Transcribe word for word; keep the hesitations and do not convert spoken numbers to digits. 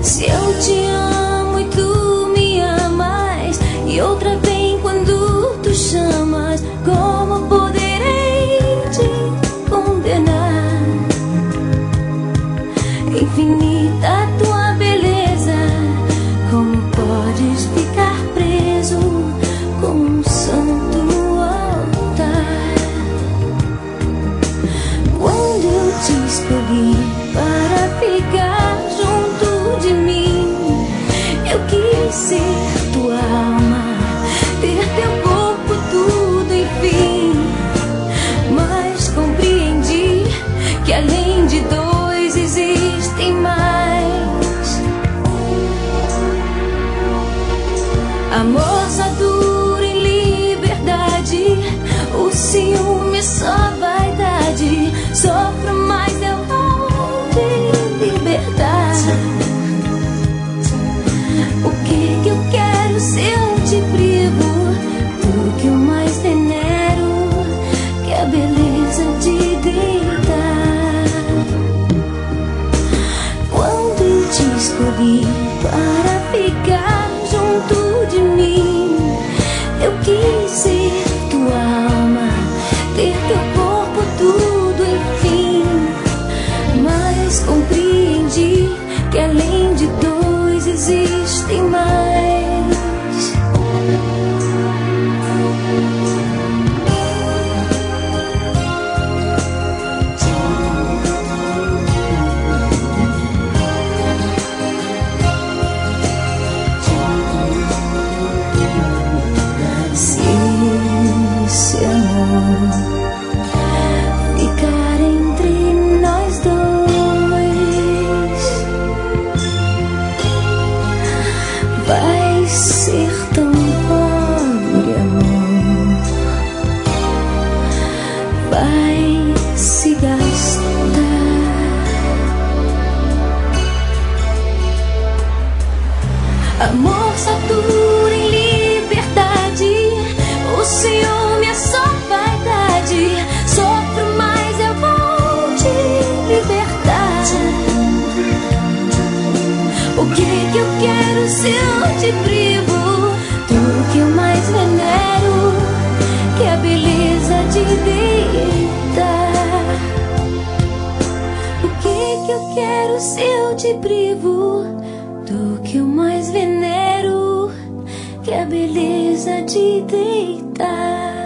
Se eu te amo e tu me amas, e outra vem quando tu chamas, como poderei te condenar? Infinita tua beleza, como podes ficar preso como um santo altar? Quando eu te escolhi para ficar junto de mim, eu quis ser tua alma, ter teu corpo, tudo, enfim. Mas compreendi que além de dois existem mais. Amor só dura em liberdade, o ciúme é só vaidade. Sofro, mas eu vou te libertar. O que que eu quero se eu te privo do que eu mais venero, que é a beleza de deitar? Quando eu te escolhi para ficar junto de mim, eu quis ser tua alma, ter teu corpo, tudo, enfim. Mas compreendi que além de dois existem mais. Se esse amor ficar entre nós dois, vai ser tão pobre, amor, vai se gastar. Amor só dura em liberdade, o ciúme é só vaidade. Sofro, mas eu vou te libertar. O que que eu quero se eu te privo do que eu mais venero, que é a beleza de deitar? O que que eu quero se eu te privo do que eu mais venero, que é a beleza de deitar?